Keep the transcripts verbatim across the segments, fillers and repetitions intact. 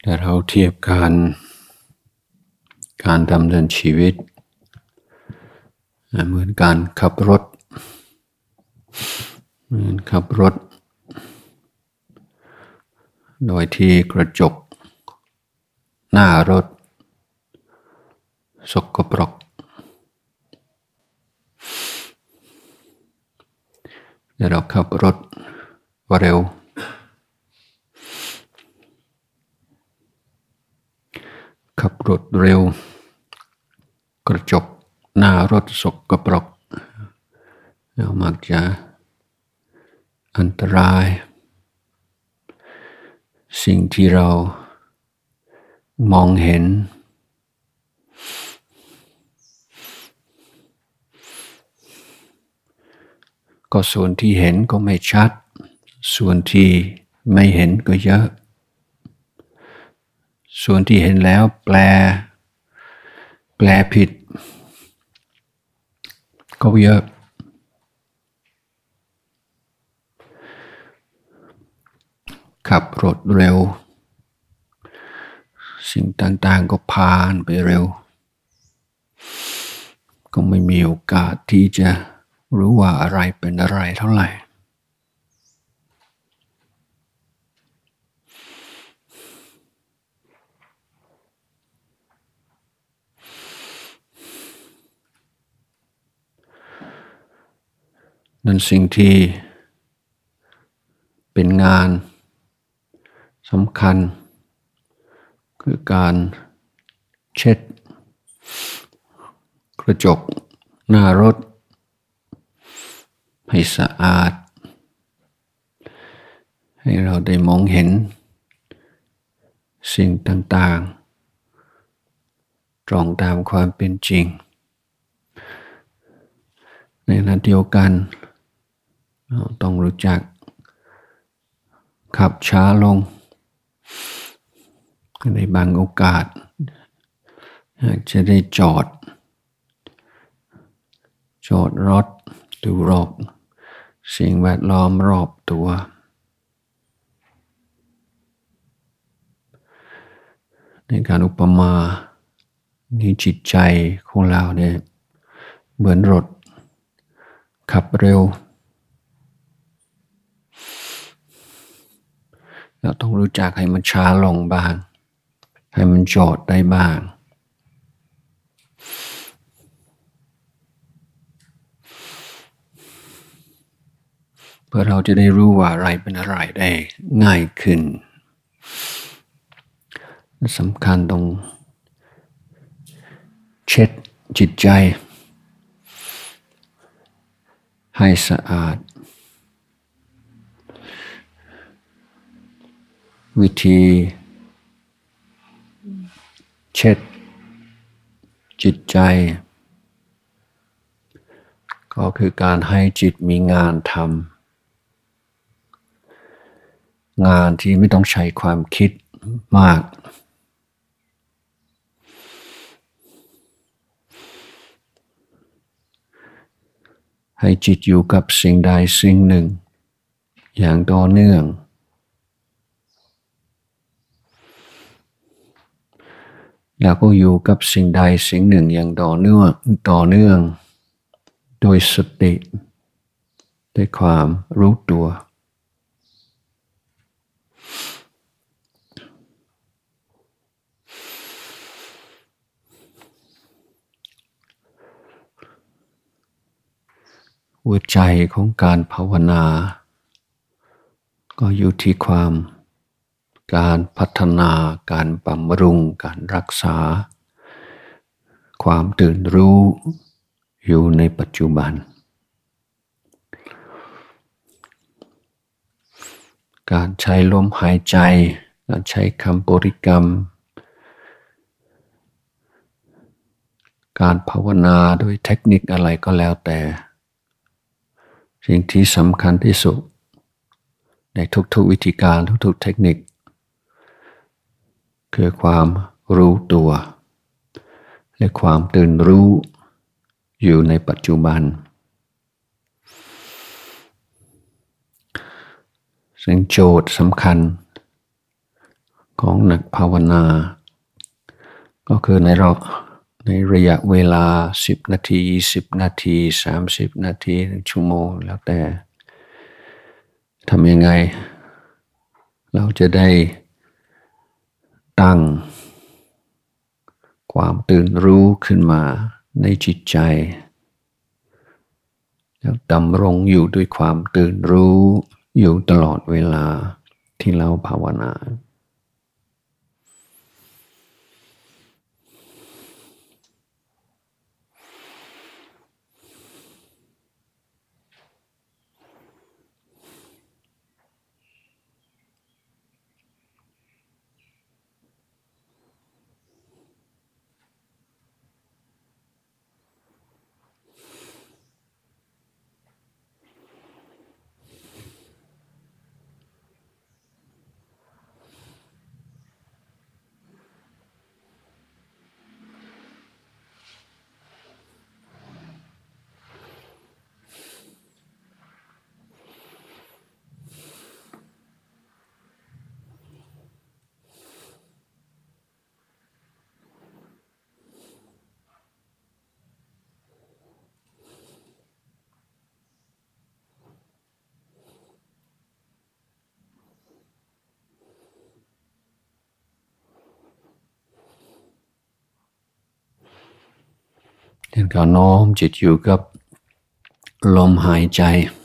ถ้าเราเทียบการการดำเนินชีวิตเหมือนการขับรถเหมือนขับรถโดยที่กระจกหน้ารถสกปรกแต่เราขับรถเร็วขับรถเร็วกระจกหน้ารถสกปรกเรามักจะอันตรายสิ่งที่เรามองเห็นก็ส่วนที่เห็นก็ไม่ชัดส่วนที่ไม่เห็นก็เยอะส่วนที่เห็นแล้วแปลแปลผิดก็เยอะขับรถเร็วสิ่งต่างๆก็ผ่านไปเร็วก็ไม่มีโอกาสที่จะรู้ว่าอะไรเป็นอะไรเท่าไหร่นั่นสิ่งที่เป็นงานสำคัญคือการเช็ดกระจกหน้ารถให้สะอาดให้เราได้มองเห็นสิ่งต่างๆตรงตามความเป็นจริงในขณะเดียวกันเราต้องรู้จักขับช้าลงในบางโอกาสหากจะได้จอดจอดรถดูรอบสิ่งแวดล้อมรอบตัวในการอุปมานี่จิตใจของเราเนี่ยเหมือนรถขับเร็วเราต้องรู้จักให้มันช้าลงบ้างให้มันจอดได้บ้างเพื่อเราจะได้รู้ว่าอะไรเป็นอะไรได้ง่ายขึ้นสำคัญต้องเช็ดจิตใจให้สะอาดวิธีเช็ดจิตใจก็คือการให้จิตมีงานทำงานที่ไม่ต้องใช้ความคิดมากให้จิตอยู่กับสิ่งใดสิ่งหนึ่งอย่างต่อเนื่องแล้วก็อยู่กับสิ่งใดสิ่งหนึ่งอย่างต่อเนื่องต่อเนื่องโดยสติด้วยความรู้ตัวหัวใจของการภาวนาก็อยู่ที่ความการพัฒนาการบำรุงการรักษาความตื่นรู้อยู่ในปัจจุบันการใช้ลมหายใจการใช้คำบริกรรมการภาวนาโดยเทคนิคอะไรก็แล้วแต่สิ่งที่สำคัญที่สุดในทุกๆวิธีการทุกๆเทคนิคคือความรู้ตัวและความตื่นรู้อยู่ในปัจจุบันซึ่งโจทย์สำคัญของนักภาวนาก็คือในรอบในระยะเวลาสิบนาทียี่สิบนาทีสามสิบนาทีหนึ่งชั่วโมงแล้วแต่ทำยังไงเราจะได้ตั้งความตื่นรู้ขึ้นมาในจิตใจแล้วดำรงอยู่ด้วยความตื่นรู้อยู่ตลอดเวลาที่เราภาวนาเดินการน้อมจิตอยู่กับลมหายใจ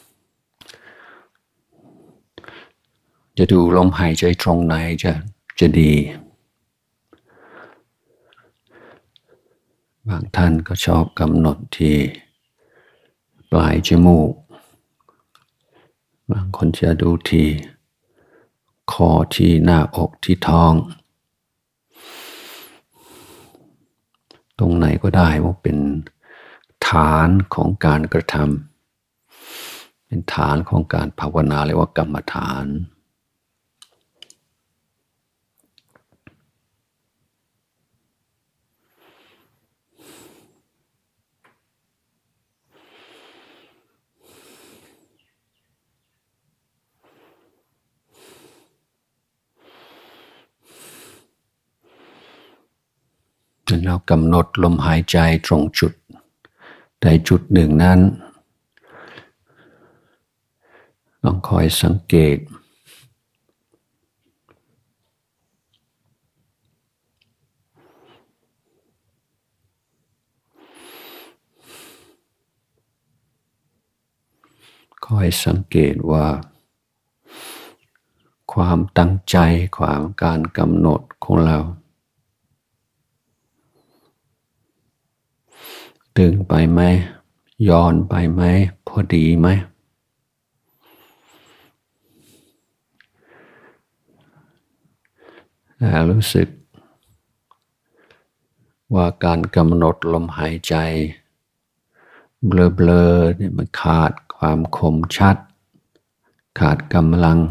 จะดูลมหายใจตรงไหนจะจะดีบางท่านก็ชอบกำหนดที่ปลายจมูกบางคนจะดูที่คอที่หน้าอกที่ท้องตรงไหนก็ได้ว่าเป็นฐานของการกระทำเป็นฐานของการภาวนาเรียกว่ากรรมฐานเรากำหนดลมหายใจตรงจุดใดจุดหนึ่งนั้นลองคอยสังเกตคอยสังเกตว่าความตั้งใจความการกำหนดของเราตึงไปไหมย้อนไปไหมพอดีไหมแล้วรู้สึกว่าการกำหนดลมหายใจเบลอๆเนี่ยมันขาดความคมชัดขาดกำลัง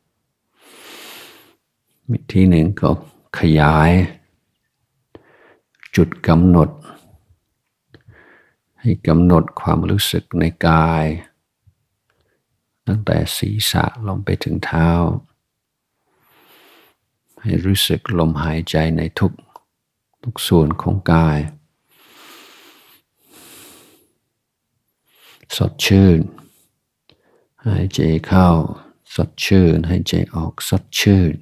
วิธีหนึ่งก็ขยายจุดกำหนดให้กำหนดความรู้สึกในกายตั้งแต่ศีรษะลงไปถึงเท้าให้รู้สึกลมหายใจในทุกทุกส่วนของกายสดชื่นหายใจเข้าสดชื่นหายใจออกสดชื่น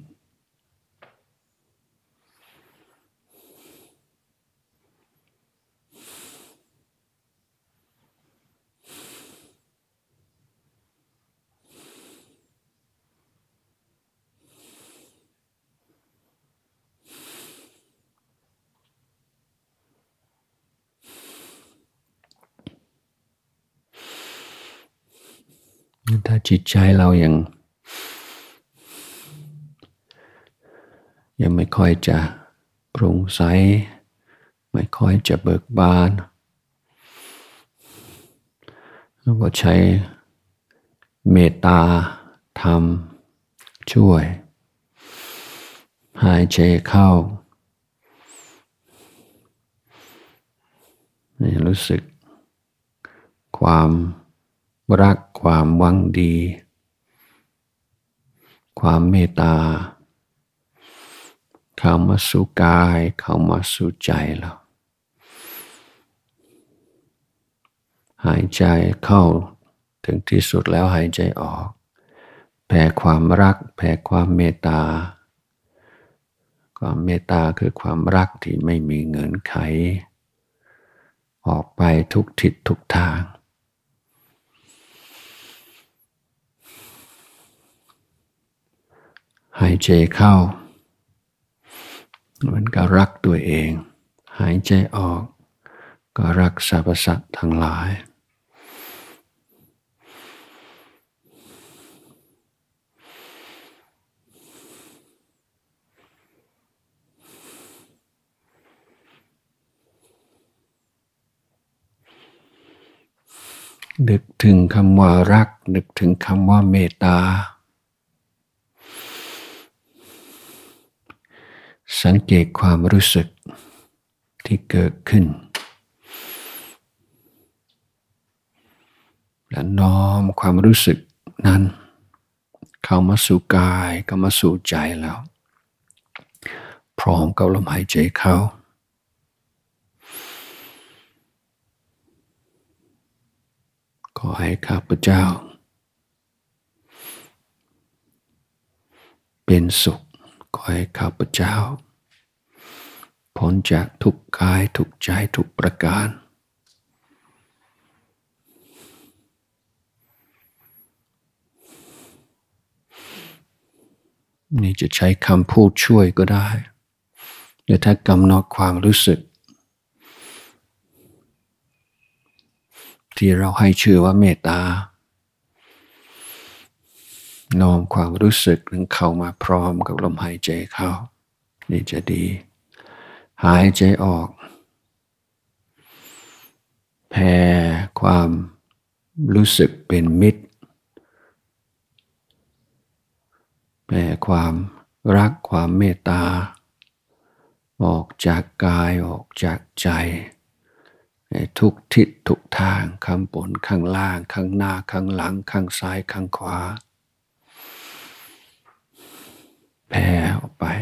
ถ้าจิตใจเรายังยังไม่ค่อยจะโปร่งใสไม่ค่อยจะเบิกบานเราก็ใช้เมตตาธรรมช่วยหายใจเข้ารู้สึกความรักความหวังดีความเมตตาเข้ามาสู่กายเข้ามาสู่ใจเราหายใจเข้าถึงที่สุดแล้วหายใจออกแผ่ความรักแผ่ความเมตตาความเมตตาคือความรักที่ไม่มีเงื่อนไขออกไปทุกทิศทุกทางหายใจเข้ามันก็รักตัวเองหายใจออกก็รักสรรพสัตว์ทั้งหลายนึกถึงคำว่ารักนึกถึงคำว่าเมตตาสังเกตความรู้สึกที่เกิดขึ้นและน้อมความรู้สึกนั้นเข้ามาสู่กายเข้ามาสู่ใจแล้วพร้อมกับลมหายใจเข้าขอให้ข้าพเจ้าเป็นสุขขอให้ข้าพเจ้าพ้นจากทุกกายทุกใจทุกประการนี่จะใช้คำพูดช่วยก็ได้หรือถ้ากำหนดความรู้สึกที่เราให้ชื่อว่าเมตตาน้อมความรู้สึกนั้นเข้ามาพร้อมกับลมหายใจเข้านี่จะดีหายใจออกแผ่ความรู้สึกเป็นมิตรแผ่ความรักความเมตตาออกจากกายออกจากใจในทุกทิศทุกทางข้างบนข้างล่างข้างหน้าข้างหลังข้างซ้ายข้างขวาแผ่ออกไป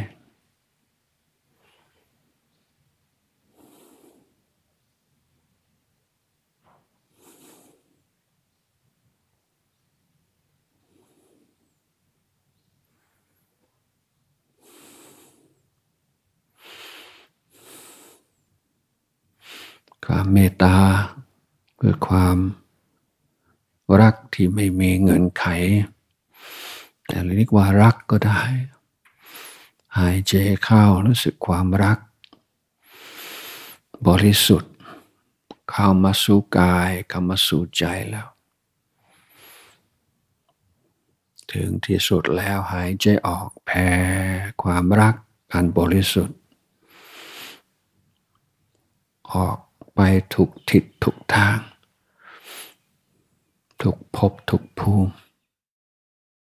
ความเมตตาคือความรักที่ไม่มีเงื่อนไขแต่เรียกว่ารักก็ได้หายใจเข้ารู้สึกความรักบริสุทธิ์เข้ามาสู่กายเข้ามาสู่ใจแล้วถึงที่สุดแล้วหายใจออกแผ่ความรักอันบริสุทธิ์ออกไปทุกทิศทุกทางทุกภพทุกภูมิ